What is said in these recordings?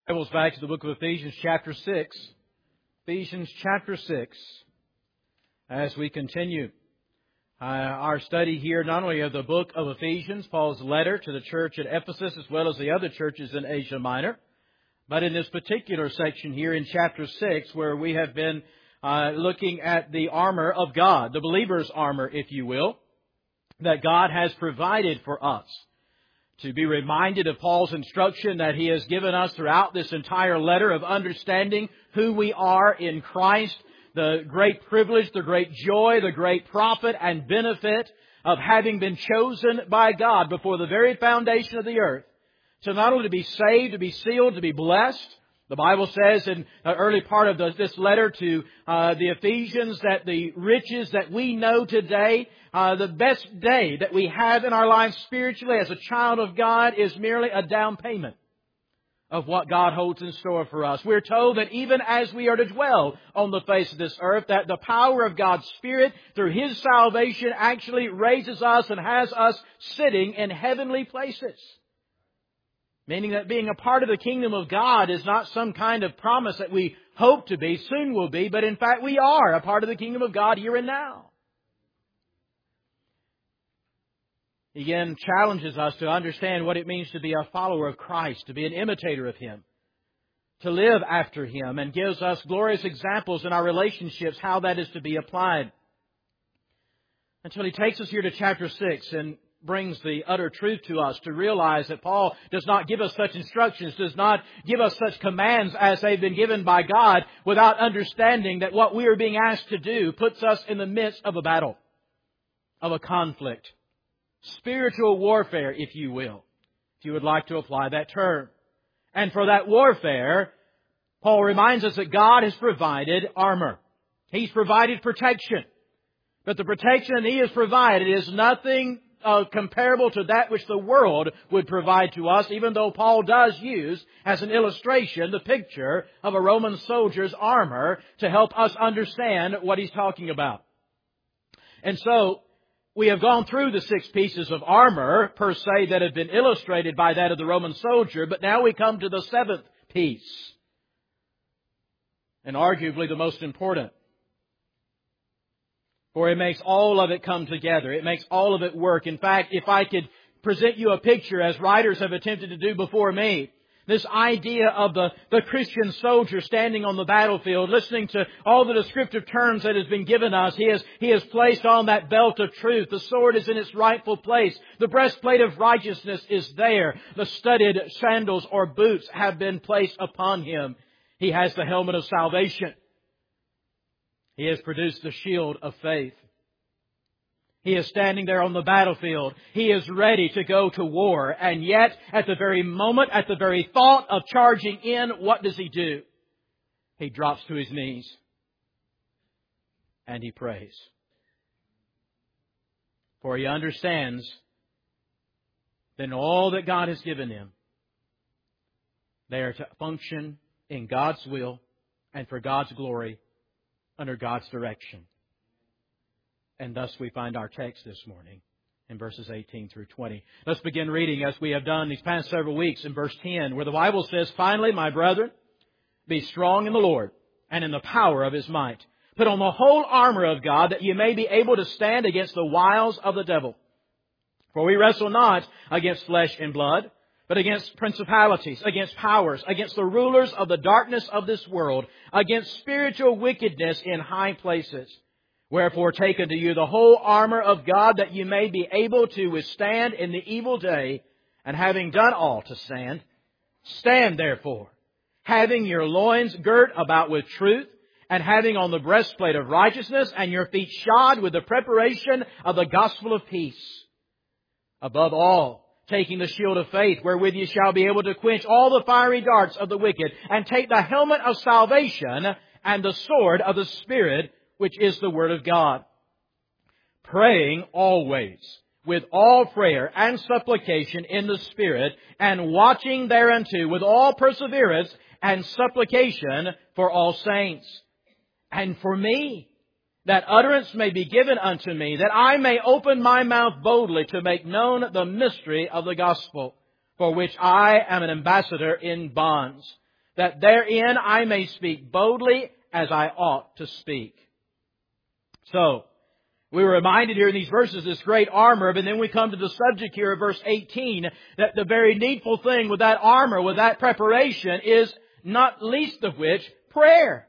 Bibles back to the book of Ephesians chapter 6. Ephesians chapter 6. As we continue our study here not only of the book of Ephesians, Paul's letter to the church at Ephesus as well as the other churches in Asia Minor, but in this particular section here in chapter 6 where we have been looking at the armor of God, the believer's armor, if you will, that God has provided for us. To be reminded of Paul's instruction that he has given us throughout this entire letter of understanding who we are in Christ, the great privilege, the great joy, the great profit and benefit of having been chosen by God before the very foundation of the earth. So not only to be saved, to be sealed, to be blessed. The Bible says in the early part of this letter to the Ephesians that the riches that we know today, the best day that we have in our lives spiritually as a child of God is merely a down payment of what God holds in store for us. We're told that even as we are to dwell on the face of this earth, that the power of God's Spirit through His salvation actually raises us and has us sitting in heavenly places. Meaning that being a part of the kingdom of God is not some kind of promise that we hope to be, soon will be, but in fact we are a part of the kingdom of God here and now. He again challenges us to understand what it means to be a follower of Christ, to be an imitator of Him, to live after Him, and gives us glorious examples in our relationships how that is to be applied. Until he takes us here to chapter 6 and brings the utter truth to us to realize that Paul does not give us such instructions, does not give us such commands as they've been given by God without understanding that what we are being asked to do puts us in the midst of a battle, of a conflict. Spiritual warfare, if you will, if you would like to apply that term. And for that warfare, Paul reminds us that God has provided armor. He's provided protection. But the protection that He has provided is nothing comparable to that which the world would provide to us, even though Paul does use as an illustration the picture of a Roman soldier's armor to help us understand what he's talking about. And so, we have gone through the 6 pieces of armor, per se, that have been illustrated by that of the Roman soldier, but now we come to the 7th piece, and arguably the most important. For it makes all of it come together. It makes all of it work. In fact, if I could present you a picture, as writers have attempted to do before me, this idea of the Christian soldier standing on the battlefield, listening to all the descriptive terms that has been given us. He has placed on that belt of truth. The sword is in its rightful place. The breastplate of righteousness is there. The studded sandals or boots have been placed upon him. He has the helmet of salvation. He has produced the shield of faith. He is standing there on the battlefield. He is ready to go to war. And yet, at the very moment, at the very thought of charging in, what does he do? He drops to his knees and he prays. For he understands that all that God has given him, they are to function in God's will and for God's glory under God's direction. And thus we find our text this morning in verses 18 through 20. Let's begin reading as we have done these past several weeks in verse 10, where the Bible says, "Finally, my brethren, be strong in the Lord and in the power of His might. Put on the whole armor of God that you may be able to stand against the wiles of the devil. For we wrestle not against flesh and blood, but against principalities, against powers, against the rulers of the darkness of this world, against spiritual wickedness in high places. Wherefore take unto you the whole armor of God, that you may be able to withstand in the evil day, and having done all to stand, stand therefore, having your loins girt about with truth, and having on the breastplate of righteousness, and your feet shod with the preparation of the gospel of peace. Above all, taking the shield of faith, wherewith you shall be able to quench all the fiery darts of the wicked, and take the helmet of salvation and the sword of the Spirit, which is the Word of God. Praying always with all prayer and supplication in the Spirit, and watching thereunto with all perseverance and supplication for all saints. And for me, that utterance may be given unto me, that I may open my mouth boldly to make known the mystery of the gospel, for which I am an ambassador in bonds, that therein I may speak boldly as I ought to speak. So, we were reminded here in these verses this great armor, but then we come to the subject here of verse 18, that the very needful thing with that armor, with that preparation, is not least of which prayer.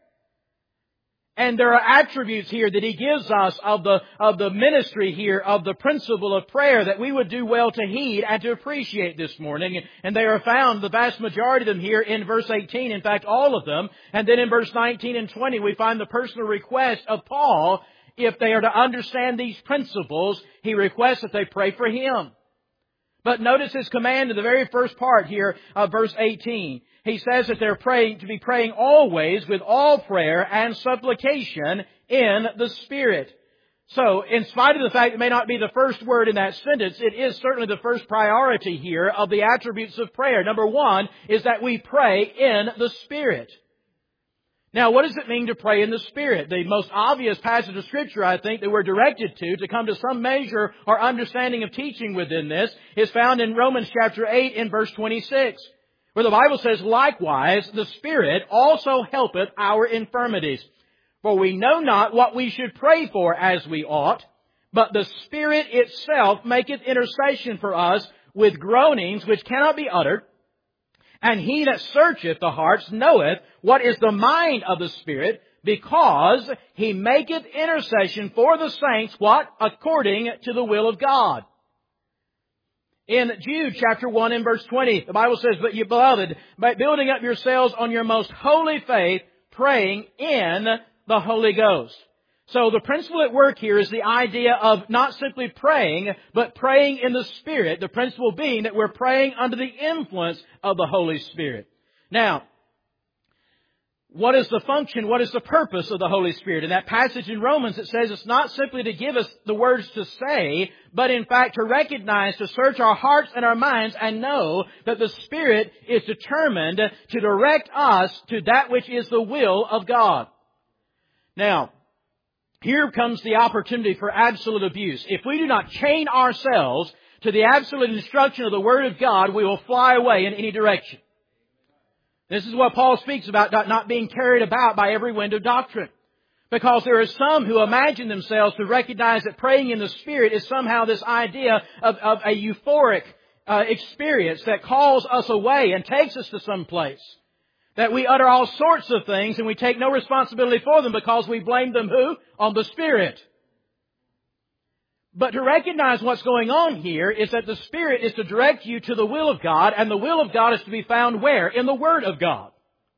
And there are attributes here that He gives us of the ministry here, of the principle of prayer, that we would do well to heed and to appreciate this morning. And they are found, the vast majority of them here in verse 18, in fact all of them. And then in verse 19 and 20 we find the personal request of Paul. If they are to understand these principles, he requests that they pray for him. But notice his command in the very first part here of verse 18. He says that they're praying to be praying always with all prayer and supplication in the Spirit. So, in spite of the fact it may not be the first word in that sentence, it is certainly the first priority here of the attributes of prayer. Number one is that we pray in the Spirit. Now, what does it mean to pray in the Spirit? The most obvious passage of Scripture, I think, that we're directed to come to some measure or understanding of teaching within this, is found in Romans chapter 8 in verse 26, where the Bible says, "Likewise, the Spirit also helpeth our infirmities. For we know not what we should pray for as we ought, but the Spirit itself maketh intercession for us with groanings which cannot be uttered. And He that searcheth the hearts knoweth what is the mind of the Spirit, because He maketh intercession for the saints," what? "According to the will of God." In Jude chapter 1 and verse 20, the Bible says, "But ye beloved, by building up yourselves on your most holy faith, praying in the Holy Ghost." So the principle at work here is the idea of not simply praying, but praying in the Spirit. The principle being that we're praying under the influence of the Holy Spirit. Now, what is the function, what is the purpose of the Holy Spirit? In that passage in Romans, it says it's not simply to give us the words to say, but in fact to recognize, to search our hearts and our minds and know that the Spirit is determined to direct us to that which is the will of God. Now, here comes the opportunity for absolute abuse. If we do not chain ourselves to the absolute instruction of the Word of God, we will fly away in any direction. This is what Paul speaks about, not being carried about by every wind of doctrine. Because there are some who imagine themselves to recognize that praying in the Spirit is somehow this idea of a euphoric experience that calls us away and takes us to some place. That we utter all sorts of things and we take no responsibility for them because we blame them who? On the Spirit. But to recognize what's going on here is that the Spirit is to direct you to the will of God, and the will of God is to be found where? In the Word of God.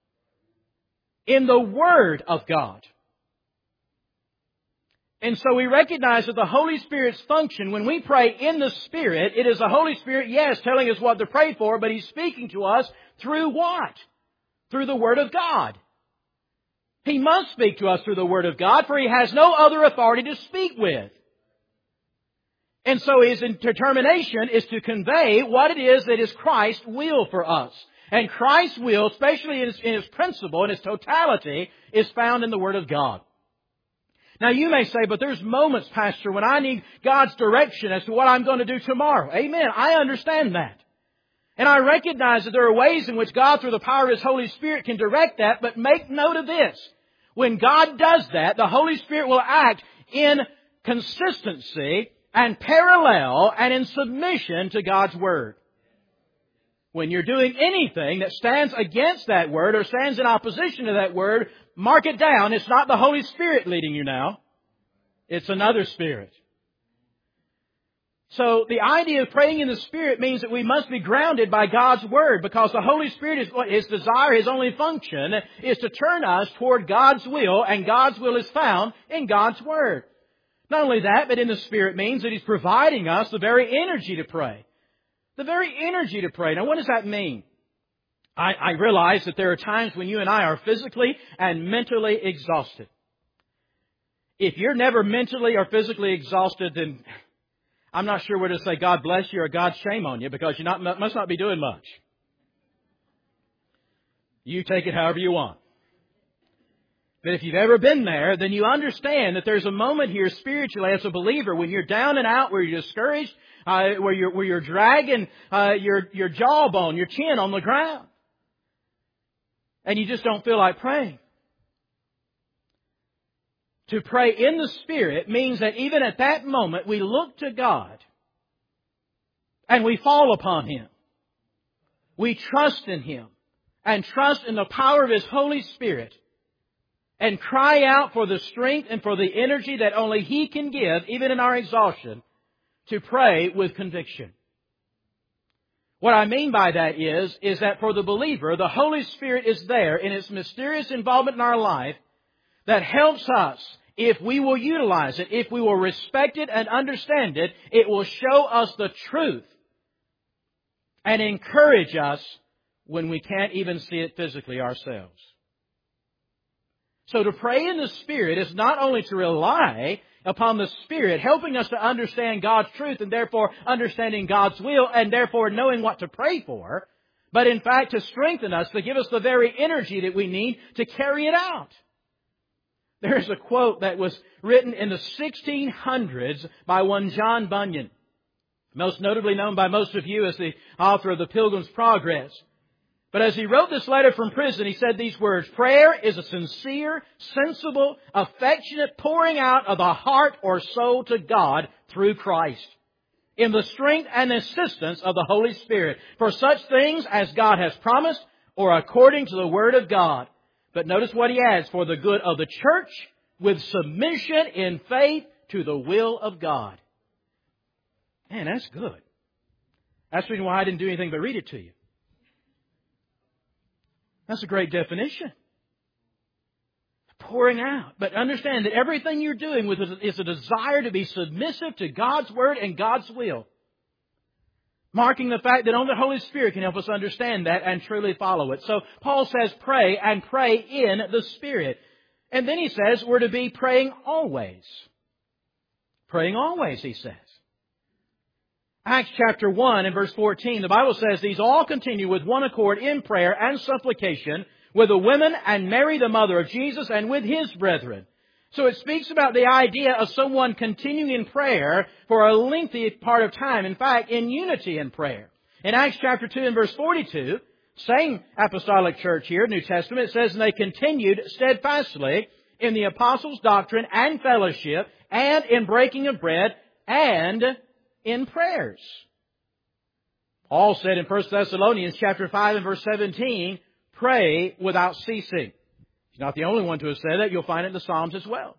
In the Word of God. And so we recognize that the Holy Spirit's function, when we pray in the Spirit, it is the Holy Spirit, yes, telling us what to pray for, but He's speaking to us through what? Through the Word of God. He must speak to us through the Word of God, for He has no other authority to speak with. And so His determination is to convey what it is that is Christ's will for us. And Christ's will, especially in His principle, in His totality, is found in the Word of God. Now you may say, but there's moments, Pastor, when I need God's direction as to what I'm going to do tomorrow. Amen. I understand that. And I recognize that there are ways in which God, through the power of His Holy Spirit, can direct that. But make note of this. When God does that, the Holy Spirit will act in consistency and parallel and in submission to God's Word. When you're doing anything that stands against that Word or stands in opposition to that Word, mark it down. It's not the Holy Spirit leading you now. It's another spirit. So the idea of praying in the Spirit means that we must be grounded by God's Word, because the Holy Spirit is His desire, His only function is to turn us toward God's will, and God's will is found in God's Word. Not only that, but in the Spirit means that He's providing us the very energy to pray. The very energy to pray. Now what does that mean? I realize that there are times when you and I are physically and mentally exhausted. If you're never mentally or physically exhausted, then I'm not sure whether to say God bless you or God shame on you, because you must not be doing much. You take it however you want. But if you've ever been there, then you understand that there's a moment here spiritually as a believer when you're down and out, where you're discouraged, where you're dragging your jawbone, your chin on the ground. and you just don't feel like praying. To pray in the Spirit means that even at that moment we look to God and we fall upon Him. We trust in Him and trust in the power of His Holy Spirit and cry out for the strength and for the energy that only He can give, even in our exhaustion, to pray with conviction. What I mean by that is that for the believer, the Holy Spirit is there in its mysterious involvement in our life that helps us, if we will utilize it, if we will respect it and understand it, it will show us the truth and encourage us when we can't even see it physically ourselves. So to pray in the Spirit is not only to rely upon the Spirit, helping us to understand God's truth and therefore understanding God's will and therefore knowing what to pray for, but in fact to strengthen us, to give us the very energy that we need to carry it out. There's a quote that was written in the 1600s by one John Bunyan, most notably known by most of you as the author of The Pilgrim's Progress. But as he wrote this letter from prison, he said these words, "Prayer is a sincere, sensible, affectionate pouring out of the heart or soul to God through Christ, in the strength and assistance of the Holy Spirit, for such things as God has promised or according to the Word of God." But notice what he adds, "for the good of the church with submission in faith to the will of God." Man, that's good. That's the reason why I didn't do anything but read it to you. That's a great definition. Pouring out. But understand that everything you're doing with it is a desire to be submissive to God's Word and God's will. Marking the fact that only the Holy Spirit can help us understand that and truly follow it. So Paul says pray and pray in the Spirit. And then he says we're to be praying always. Praying always, he says. Acts chapter 1 and verse 14, the Bible says, "These all continue with one accord in prayer and supplication with the women and Mary the mother of Jesus and with His brethren." So it speaks about the idea of someone continuing in prayer for a lengthy part of time. In fact, in unity in prayer. In Acts chapter 2 and verse 42, same apostolic church here, New Testament, it says, "And they continued steadfastly in the apostles' doctrine and fellowship and in breaking of bread and in prayers." Paul said in 1 Thessalonians chapter 5 and verse 17, "Pray without ceasing." He's not the only one to have said that. You'll find it in the Psalms as well.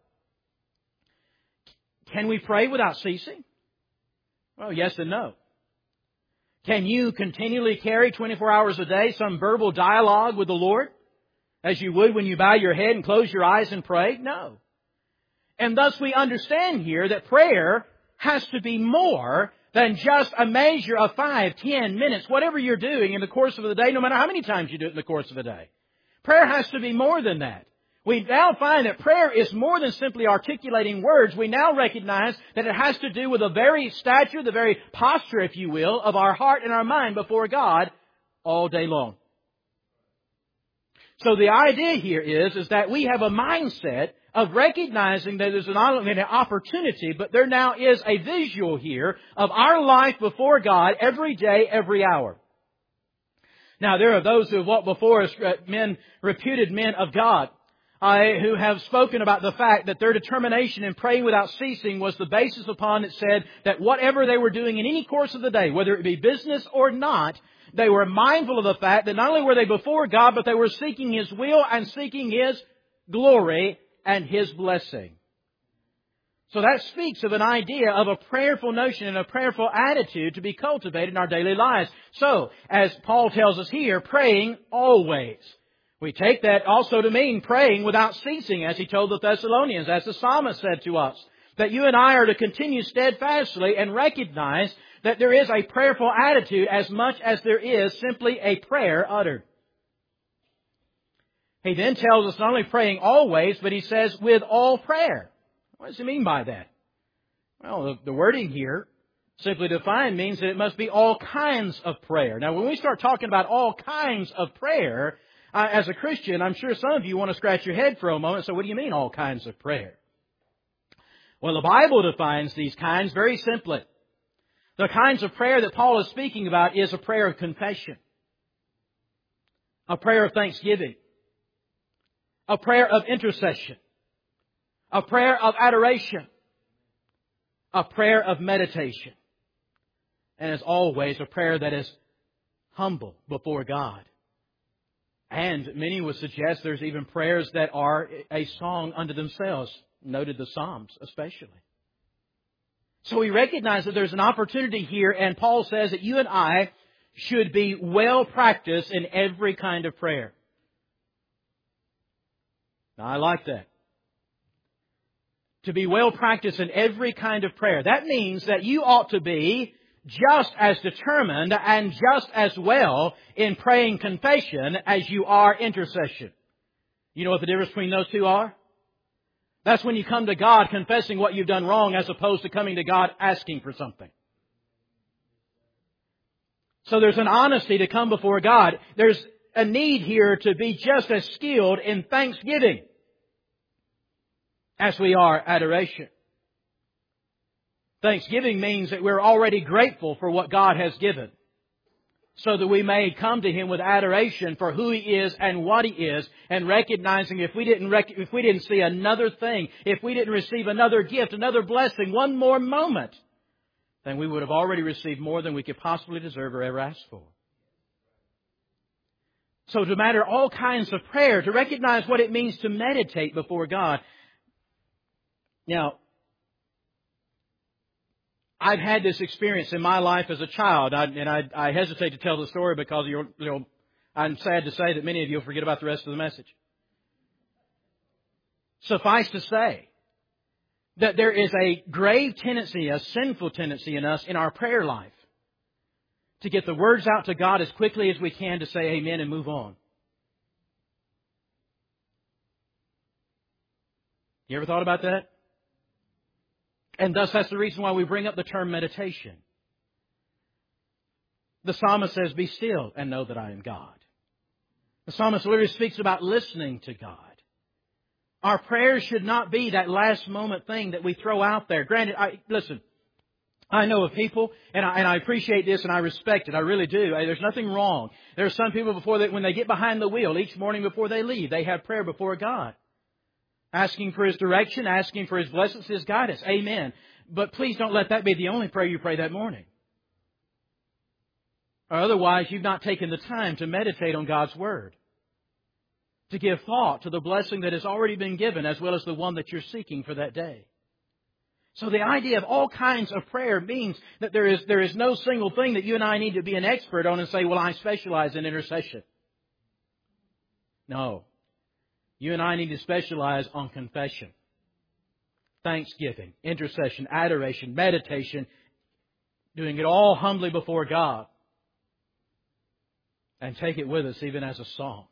Can we pray without ceasing? Well, yes and no. Can you continually carry 24 hours a day some verbal dialogue with the Lord as you would when you bow your head and close your eyes and pray? No. And thus we understand here that prayer has to be more than just a measure of 5, 10 minutes, whatever you're doing in the course of the day, no matter how many times you do it in the course of the day. Prayer has to be more than that. We now find that prayer is more than simply articulating words. We now recognize that it has to do with the very stature, the very posture, if you will, of our heart and our mind before God all day long. So the idea here is that we have a mindset of recognizing that there's not only an opportunity, but there now is a visual here of our life before God every day, every hour. Now, there are those who have walked before us, reputed men of God, who have spoken about the fact that their determination in praying without ceasing was the basis upon it said that whatever they were doing in any course of the day, whether it be business or not, they were mindful of the fact that not only were they before God, but they were seeking His will and seeking His glory and His blessing. So that speaks of an idea of a prayerful notion and a prayerful attitude to be cultivated in our daily lives. So, as Paul tells us here, praying always. We take that also to mean praying without ceasing, as he told the Thessalonians, as the psalmist said to us, that you and I are to continue steadfastly and recognize that there is a prayerful attitude as much as there is simply a prayer uttered. He then tells us not only praying always, but he says with all prayer. What does he mean by that? Well, the wording here, simply defined, means that it must be all kinds of prayer. Now, when we start talking about all kinds of prayer, as a Christian, I'm sure some of you want to scratch your head for a moment. So what do you mean all kinds of prayer? Well, the Bible defines these kinds very simply. The kinds of prayer that Paul is speaking about is a prayer of confession, a prayer of thanksgiving, a prayer of intercession, a prayer of adoration, a prayer of meditation, and as always, a prayer that is humble before God. And many would suggest there's even prayers that are a song unto themselves, noted the Psalms especially. So we recognize that there's an opportunity here, and Paul says that you and I should be well practiced in every kind of prayer. Now, I like that. To be well practiced in every kind of prayer. That means that you ought to be just as determined and just as well in praying confession as you are intercession. You know what the difference between those two are? That's when you come to God confessing what you've done wrong as opposed to coming to God asking for something. So there's an honesty to come before God. There's a need here to be just as skilled in thanksgiving as we are adoration. Thanksgiving means that we're already grateful for what God has given, so that we may come to Him with adoration for who He is and what He is, and recognizing if we didn't see another thing, if we didn't receive another gift, another blessing, one more moment, then we would have already received more than we could possibly deserve or ever ask for. So to matter all kinds of prayer, to recognize what it means to meditate before God. Now, I've had this experience in my life as a child, I hesitate to tell the story because I'm sad to say that many of you will forget about the rest of the message. Suffice to say that there is a grave tendency, a sinful tendency in us in our prayer life to get the words out to God as quickly as we can to say amen and move on. You ever thought about that? And thus that's the reason why we bring up the term meditation. The psalmist says, "Be still and know that I am God." The psalmist literally speaks about listening to God. Our prayers should not be that last moment thing that we throw out there. Granted, I know of people, and I appreciate this and I respect it. I really do. There's nothing wrong. There are some people when they get behind the wheel each morning before they leave, they have prayer before God. Asking for His direction, asking for His blessings, His guidance. Amen. But please don't let that be the only prayer you pray that morning. Or otherwise, you've not taken the time to meditate on God's Word. To give thought to the blessing that has already been given as well as the one that you're seeking for that day. So the idea of all kinds of prayer means that there is no single thing that you and I need to be an expert on and say, well, I specialize in intercession. No. You and I need to specialize on confession, thanksgiving, intercession, adoration, meditation, doing it all humbly before God. And take it with us even as a song.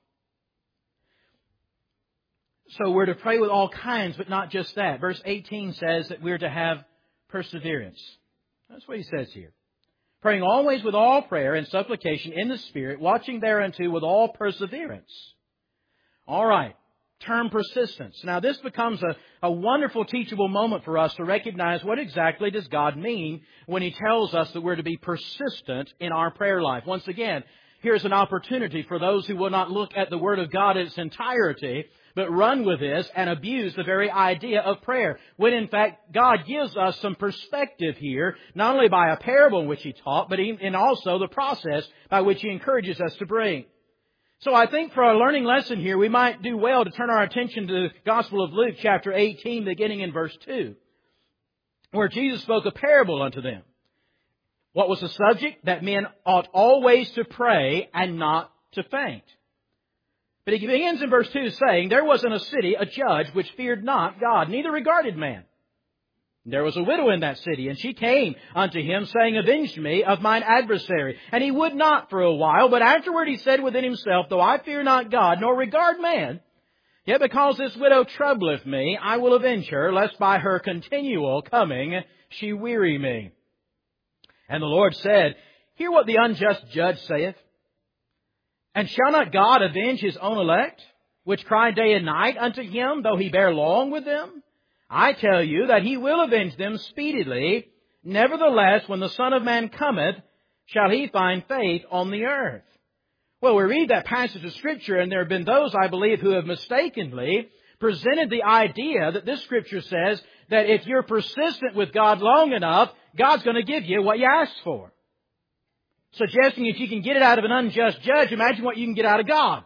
So we're to pray with all kinds, but not just that. Verse 18 says that we're to have perseverance. That's what he says here. Praying always with all prayer and supplication in the Spirit, watching thereunto with all perseverance. All right. Term persistence. Now this becomes a wonderful teachable moment for us to recognize what exactly does God mean when He tells us that we're to be persistent in our prayer life. Once again, here's an opportunity for those who will not look at the Word of God in its entirety, but run with this and abuse the very idea of prayer. When in fact God gives us some perspective here, not only by a parable in which He taught, but in also the process by which He encourages us to bring. So I think for our learning lesson here, we might do well to turn our attention to the Gospel of Luke, chapter 18, beginning in verse 2, where Jesus spoke a parable unto them. What was the subject? That men ought always to pray and not to faint. But he begins in verse 2 saying, "There was in a city a judge which feared not God, neither regarded man. There was a widow in that city, and she came unto him, saying, Avenge me of mine adversary. And he would not for a while, but afterward he said within himself, Though I fear not God, nor regard man, yet because this widow troubleth me, I will avenge her, lest by her continual coming she weary me. And the Lord said, Hear what the unjust judge saith. And shall not God avenge His own elect, which cry day and night unto Him, though He bear long with them? I tell you that He will avenge them speedily. Nevertheless, when the Son of Man cometh, shall He find faith on the earth? Well, we read that passage of Scripture, and there have been those, I believe, who have mistakenly presented the idea that this Scripture says that if you're persistent with God long enough, God's going to give you what you ask for. Suggesting if you can get it out of an unjust judge, imagine what you can get out of God.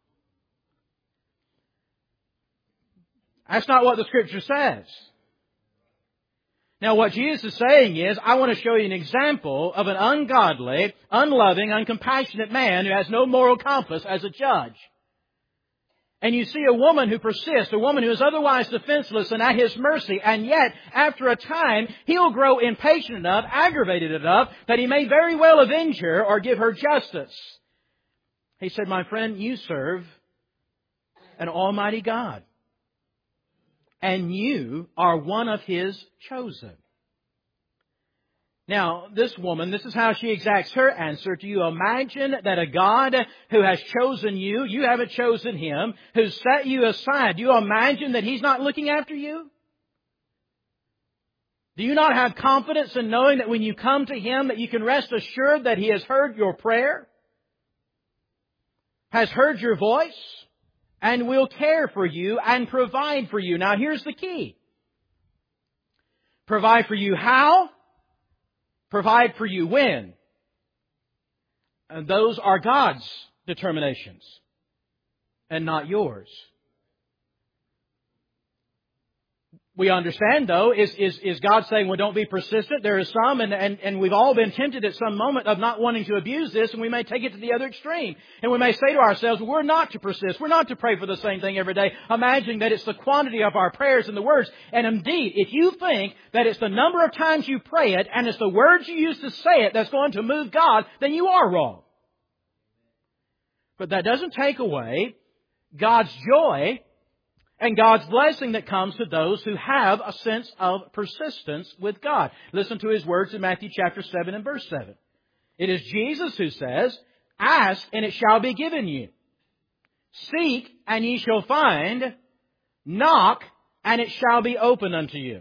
That's not what the Scripture says. Now, what Jesus is saying is, I want to show you an example of an ungodly, unloving, uncompassionate man who has no moral compass as a judge. And you see a woman who persists, a woman who is otherwise defenseless and at his mercy, and yet, after a time, he'll grow impatient enough, aggravated enough, that he may very well avenge her or give her justice. He said, my friend, you serve an almighty God. And you are one of His chosen. Now, this woman, this is how she exacts her answer. Do you imagine that a God who has chosen you, you haven't chosen Him, who's set you aside, do you imagine that He's not looking after you? Do you not have confidence in knowing that when you come to Him that you can rest assured that He has heard your prayer, has heard your voice, and will care for you and provide for you? Now, here's the key. Provide for you how? Provide for you when? And those are God's determinations and not yours. We understand, though, is God saying, well, don't be persistent? There is some, and we've all been tempted at some moment of not wanting to abuse this, and we may take it to the other extreme. And we may say to ourselves, well, we're not to persist. We're not to pray for the same thing every day, imagining that it's the quantity of our prayers and the words. And indeed, if you think that it's the number of times you pray it, and it's the words you use to say it that's going to move God, then you are wrong. But that doesn't take away God's joy and God's blessing that comes to those who have a sense of persistence with God. Listen to His words in Matthew chapter 7 and verse 7. It is Jesus who says, ask and it shall be given you. Seek and ye shall find. Knock and it shall be opened unto you.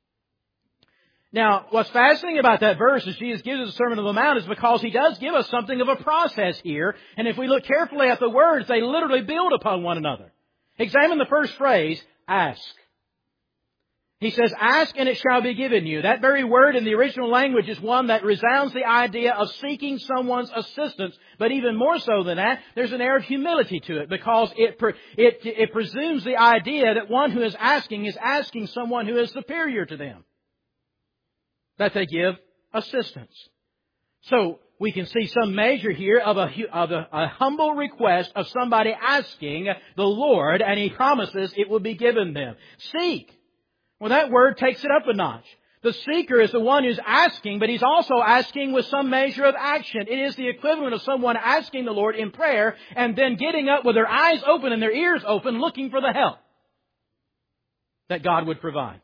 Now, what's fascinating about that verse as Jesus gives us the Sermon on the Mount is because He does give us something of a process here. And if we look carefully at the words, they literally build upon one another. Examine the first phrase, ask. He says, ask and it shall be given you. That very word in the original language is one that resounds the idea of seeking someone's assistance. But even more so than that, there's an air of humility to it because it presumes the idea that one who is asking someone who is superior to them, that they give assistance. So we can see some measure here of a humble request of somebody asking the Lord, and He promises it will be given them. Seek. Well, that word takes it up a notch. The seeker is the one who's asking, but he's also asking with some measure of action. It is the equivalent of someone asking the Lord in prayer and then getting up with their eyes open and their ears open, looking for the help that God would provide.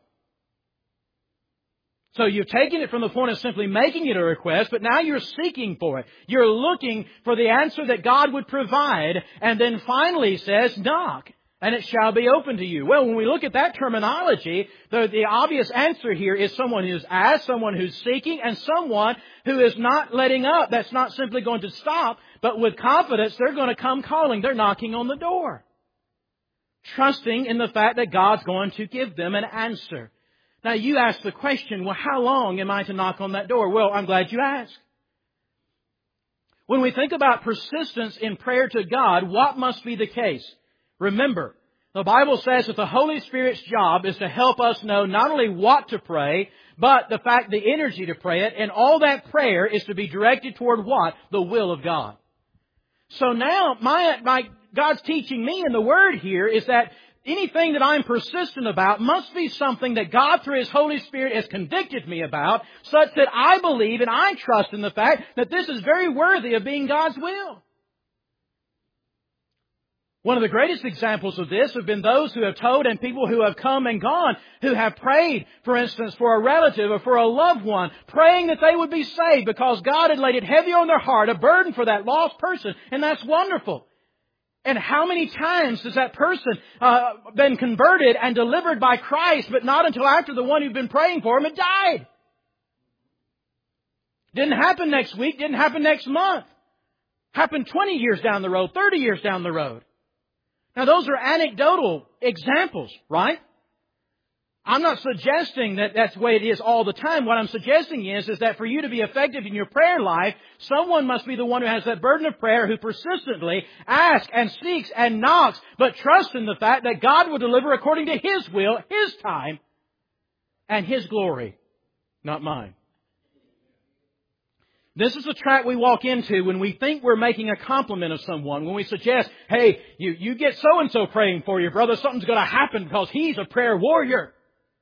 So you've taken it from the point of simply making it a request, but now you're seeking for it. You're looking for the answer that God would provide, and then finally says, knock, and it shall be open to you. Well, when we look at that terminology, the obvious answer here is someone who's asked, someone who's seeking, and someone who is not letting up. That's not simply going to stop, but with confidence, they're going to come calling. They're knocking on the door, trusting in the fact that God's going to give them an answer. Now, you ask the question, well, how long am I to knock on that door? Well, I'm glad you asked. When we think about persistence in prayer to God, what must be the case? Remember, the Bible says that the Holy Spirit's job is to help us know not only what to pray, but the energy to pray it. And all that prayer is to be directed toward what? The will of God. So now, God's teaching me in the Word here is that anything that I'm persistent about must be something that God through His Holy Spirit has convicted me about, such that I believe and I trust in the fact that this is very worthy of being God's will. One of the greatest examples of this have been those who have told and people who have come and gone, who have prayed, for instance, for a relative or for a loved one, praying that they would be saved because God had laid it heavy on their heart, a burden for that lost person, and that's wonderful. And how many times has that person been converted and delivered by Christ, but not until after the one who'd been praying for him had died? Didn't happen next week, didn't happen next month. Happened 20 years down the road, 30 years down the road. Now those are anecdotal examples, right? I'm not suggesting that that's the way it is all the time. What I'm suggesting is that for you to be effective in your prayer life, someone must be the one who has that burden of prayer, who persistently asks and seeks and knocks, but trusts in the fact that God will deliver according to His will, His time, and His glory, not mine. This is the trap we walk into when we think we're making a compliment of someone. When we suggest, hey, you get so-and-so praying for you, brother. Something's going to happen because he's a prayer warrior.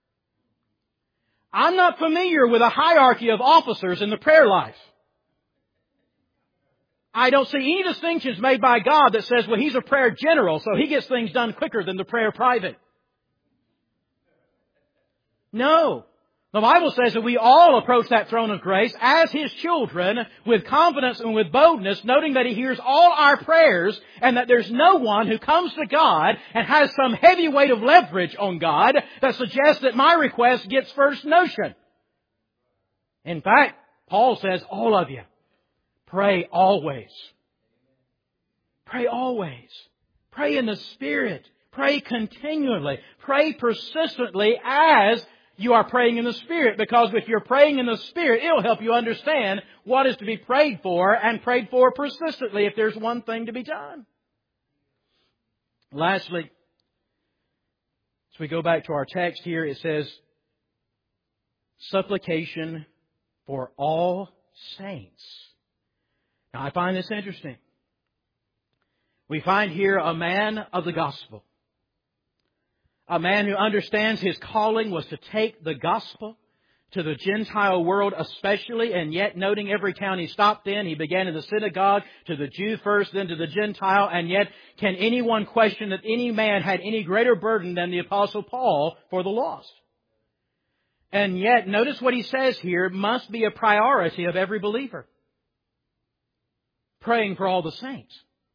I'm not familiar with a hierarchy of officers in the prayer life. I don't see any distinctions made by God that says, well, he's a prayer general, so he gets things done quicker than the prayer private. No. The Bible says that we all approach that throne of grace as His children with confidence and with boldness, noting that He hears all our prayers and that there's no one who comes to God and has some heavy weight of leverage on God that suggests that my request gets first notion. In fact, Paul says, all of you, pray always. Pray always. Pray in the Spirit. Pray continually. Pray persistently as you are praying in the Spirit, because if you're praying in the Spirit, it'll help you understand what is to be prayed for and prayed for persistently if there's one thing to be done. Lastly, as we go back to our text here, it says, supplication for all saints. Now, I find this interesting. We find here a man of the gospel. A man who understands his calling was to take the gospel to the Gentile world especially, and yet noting every town he stopped in, he began in the synagogue, to the Jew first, then to the Gentile, and yet can anyone question that any man had any greater burden than the Apostle Paul for the lost? And yet, notice what he says here, must be a priority of every believer. Praying for all the saints.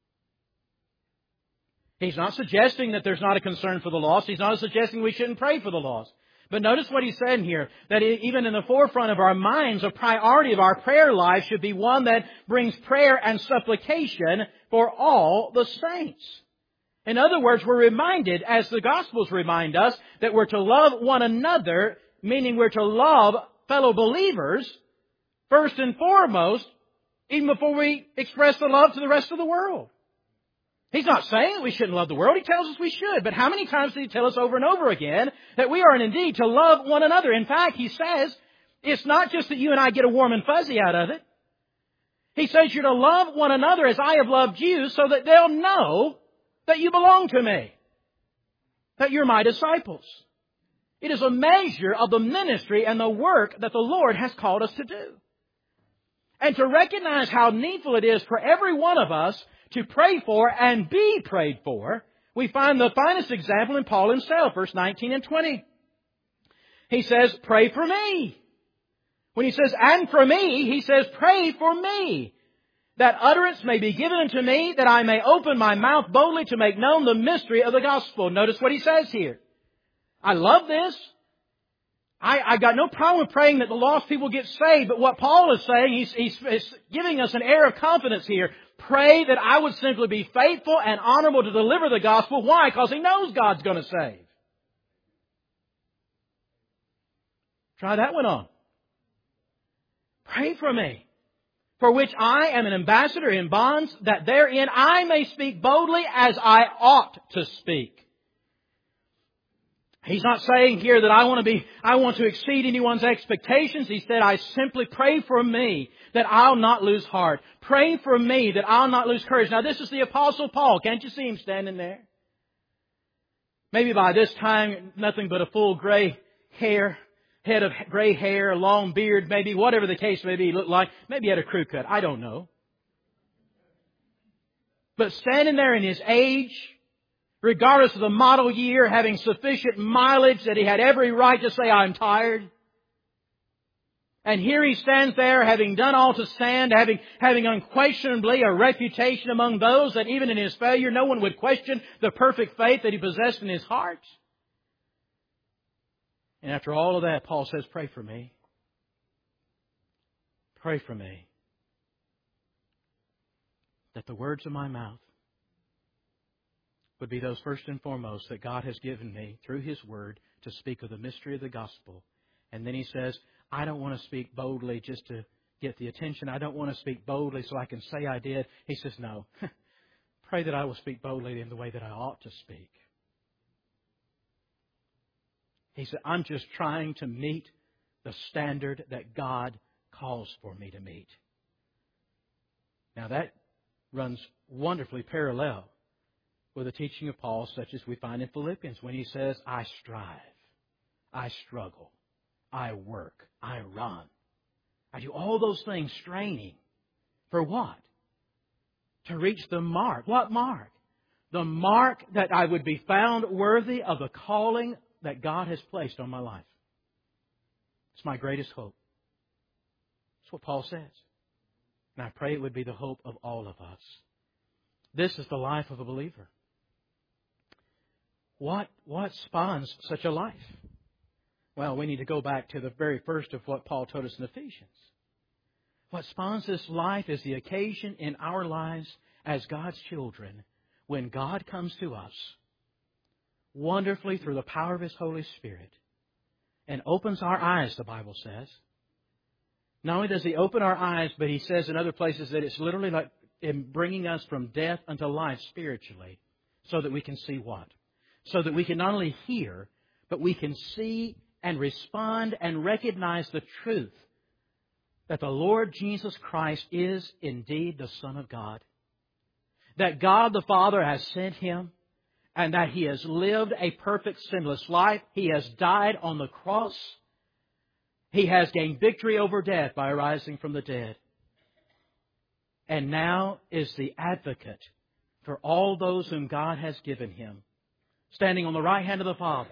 He's not suggesting that there's not a concern for the lost. He's not suggesting we shouldn't pray for the lost. But notice what he's saying here, that even in the forefront of our minds, a priority of our prayer life should be one that brings prayer and supplication for all the saints. In other words, we're reminded, as the Gospels remind us, that we're to love one another, meaning we're to love fellow believers, first and foremost, even before we express the love to the rest of the world. He's not saying we shouldn't love the world. He tells us we should. But how many times did He tell us over and over again that we are indeed to love one another? In fact, He says it's not just that you and I get a warm and fuzzy out of it. He says you're to love one another as I have loved you, so that they'll know that you belong to me, that you're my disciples. It is a measure of the ministry and the work that the Lord has called us to do. And to recognize how needful it is for every one of us to pray for and be prayed for, we find the finest example in Paul himself, verse 19 and 20. He says, pray for me. When he says, and for me, he says, pray for me, that utterance may be given unto me, that I may open my mouth boldly to make known the mystery of the gospel. Notice what he says here. I love this. I got no problem with praying that the lost people get saved, but what Paul is saying, he's giving us an air of confidence here. Pray that I would simply be faithful and honorable to deliver the gospel. Why? Because he knows God's going to save. Try that one on. Pray for me, for which I am an ambassador in bonds, that therein I may speak boldly as I ought to speak. He's not saying here that I want to exceed anyone's expectations. He said, I simply pray for me that I'll not lose heart. Pray for me that I'll not lose courage. Now this is the Apostle Paul. Can't you see him standing there? Maybe by this time, nothing but a full gray hair, head of gray hair, a long beard, maybe whatever the case may be, look like. Maybe he had a crew cut. I don't know. But standing there in his age, regardless of the model year, having sufficient mileage that he had every right to say, I'm tired. And here he stands there, having done all to stand, having unquestionably a reputation among those that even in his failure, no one would question the perfect faith that he possessed in his heart. And after all of that, Paul says, pray for me. Pray for me. that the words of my mouth would be those first and foremost that God has given me through His Word to speak of the mystery of the gospel. And then He says, I don't want to speak boldly just to get the attention. I don't want to speak boldly so I can say I did. He says, no. Pray that I will speak boldly in the way that I ought to speak. He said, I'm just trying to meet the standard that God calls for me to meet. Now that runs wonderfully parallel with the teaching of Paul, such as we find in Philippians, when he says, I strive, I struggle, I work, I run. I do all those things straining. For what? To reach the mark. What mark? The mark that I would be found worthy of the calling that God has placed on my life. It's my greatest hope. That's what Paul says. And I pray it would be the hope of all of us. This is the life of a believer. What spawns such a life? Well, we need to go back to the very first of what Paul told us in Ephesians. What spawns this life is the occasion in our lives as God's children when God comes to us wonderfully through the power of His Holy Spirit and opens our eyes, the Bible says. Not only does He open our eyes, but He says in other places that it's literally like in bringing us from death unto life spiritually so that we can see what? So that we can not only hear, but we can see and respond and recognize the truth that the Lord Jesus Christ is indeed the Son of God. That God the Father has sent Him and that He has lived a perfect sinless life. He has died on the cross. He has gained victory over death by arising from the dead. And now is the advocate for all those whom God has given Him, standing on the right hand of the Father.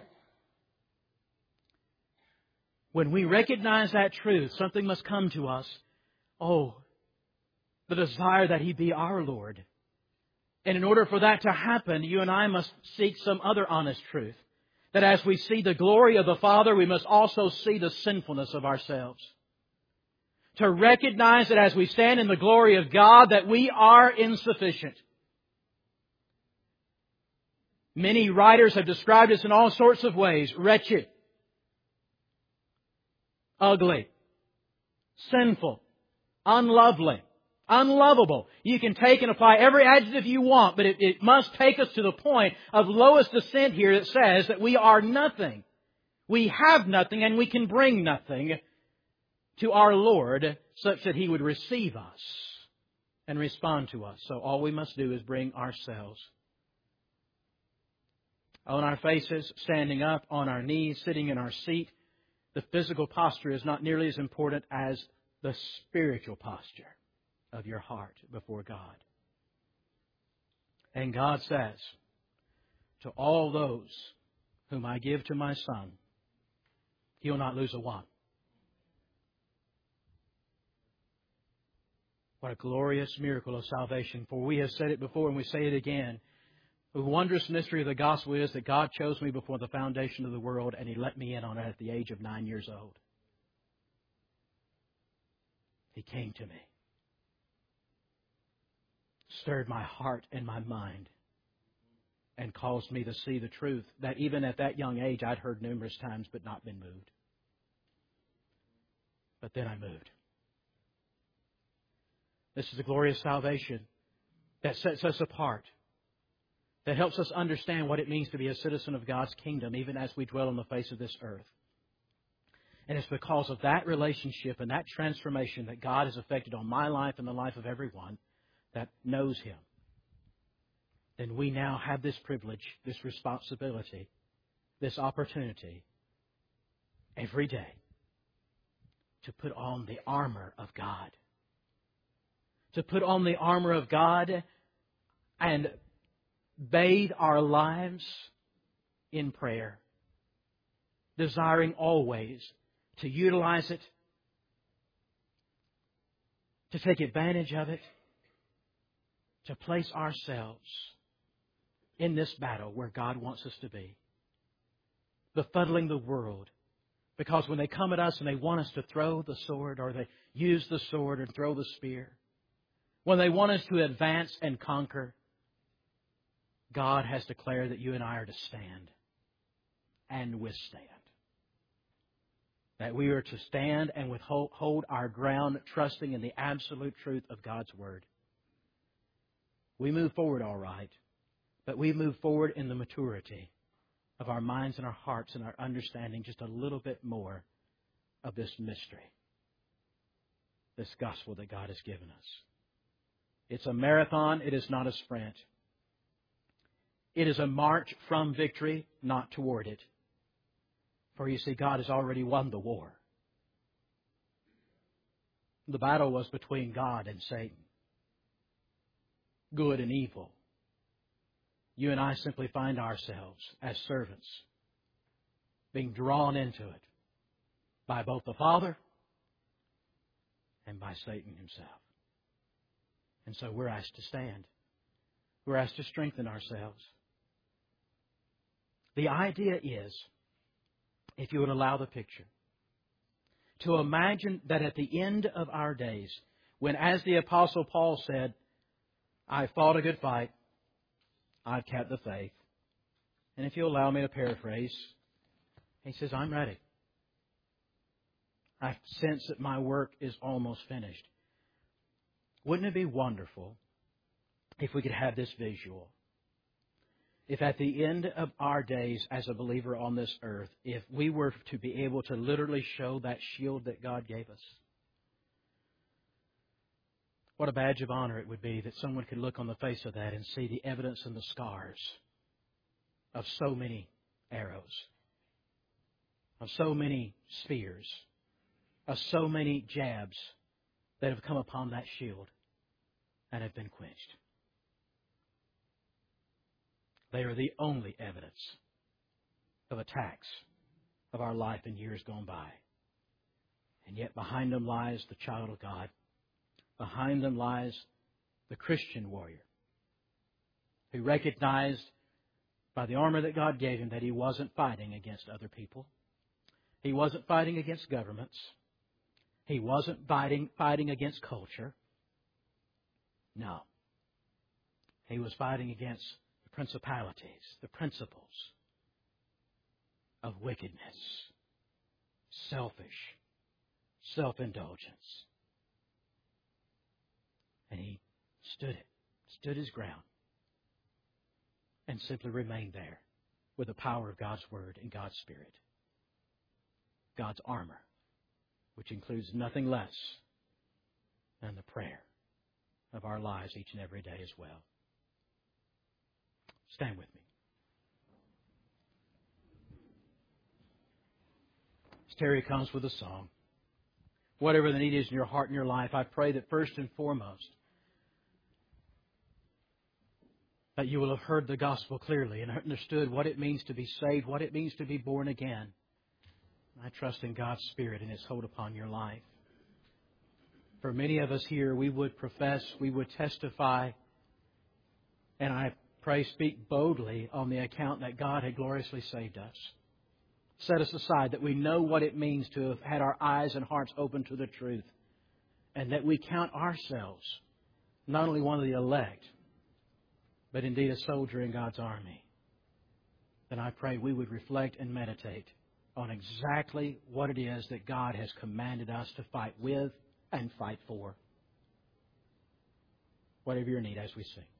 When we recognize that truth, something must come to us. Oh, the desire that He be our Lord. And in order for that to happen, you and I must seek some other honest truth. That as we see the glory of the Father, we must also see the sinfulness of ourselves. To recognize that as we stand in the glory of God, that we are insufficient. Many writers have described us in all sorts of ways. Wretched, ugly, sinful, unlovely, unlovable. You can take and apply every adjective you want, but it must take us to the point of lowest descent here that says that we are nothing. We have nothing and we can bring nothing to our Lord such that He would receive us and respond to us. So all we must do is bring ourselves on our faces, standing up, on our knees, sitting in our seat. The physical posture is not nearly as important as the spiritual posture of your heart before God. And God says, to all those whom I give to my Son, He'll not lose a one. What a glorious miracle of salvation. For we have said it before and we say it again. The wondrous mystery of the gospel is that God chose me before the foundation of the world and He let me in on it at the age of 9 years old. He came to me, stirred my heart and my mind, and caused me to see the truth that even at that young age I'd heard numerous times but not been moved. But then I moved. This is a glorious salvation that sets us apart, that helps us understand what it means to be a citizen of God's kingdom, even as we dwell on the face of this earth. And it's because of that relationship and that transformation that God has effected on my life and the life of everyone that knows Him. Then we now have this privilege, this responsibility, this opportunity every day to put on the armor of God. To put on the armor of God and bathe our lives in prayer, desiring always to utilize it, to take advantage of it, to place ourselves in this battle where God wants us to be. Befuddling the world. Because when they come at us and they want us to throw the sword or they use the sword and throw the spear, when they want us to advance and conquer, God has declared that you and I are to stand and withstand. That we are to stand and hold our ground, trusting in the absolute truth of God's Word. We move forward all right, but we move forward in the maturity of our minds and our hearts and our understanding just a little bit more of this mystery, this gospel that God has given us. It's a marathon. It is not a sprint. It is a march from victory, not toward it. For you see, God has already won the war. The battle was between God and Satan, good and evil. You and I simply find ourselves as servants being drawn into it by both the Father and by Satan himself. And so we're asked to stand. We're asked to strengthen ourselves. The idea is, if you would allow the picture, to imagine that at the end of our days, when, as the Apostle Paul said, I fought a good fight, I've kept the faith. And if you'll allow me to paraphrase, he says, I'm ready. I sense that my work is almost finished. Wouldn't it be wonderful if we could have this visual? If at the end of our days as a believer on this earth, if we were to be able to literally show that shield that God gave us, what a badge of honor it would be that someone could look on the face of that and see the evidence and the scars of so many arrows, of so many spears, of so many jabs that have come upon that shield and have been quenched. They are the only evidence of attacks of our life in years gone by. And yet behind them lies the child of God. Behind them lies the Christian warrior who recognized by the armor that God gave him that he wasn't fighting against other people. He wasn't fighting against governments. He wasn't fighting against culture. No. He was fighting against the principalities, the principles of wickedness, selfish, self-indulgence. And he stood his ground, and simply remained there with the power of God's Word and God's Spirit. God's armor, which includes nothing less than the prayer of our lives each and every day as well. Stand with me. As Terry comes with a song, whatever the need is in your heart and your life, I pray that first and foremost, that you will have heard the gospel clearly and understood what it means to be saved, what it means to be born again. I trust in God's Spirit and His hold upon your life. For many of us here, we would profess, we would testify, and I pray speak boldly on the account that God had gloriously saved us. Set us aside, that we know what it means to have had our eyes and hearts open to the truth, and that we count ourselves not only one of the elect, but indeed a soldier in God's army. Then I pray we would reflect and meditate on exactly what it is that God has commanded us to fight with and fight for. Whatever your need as we sing.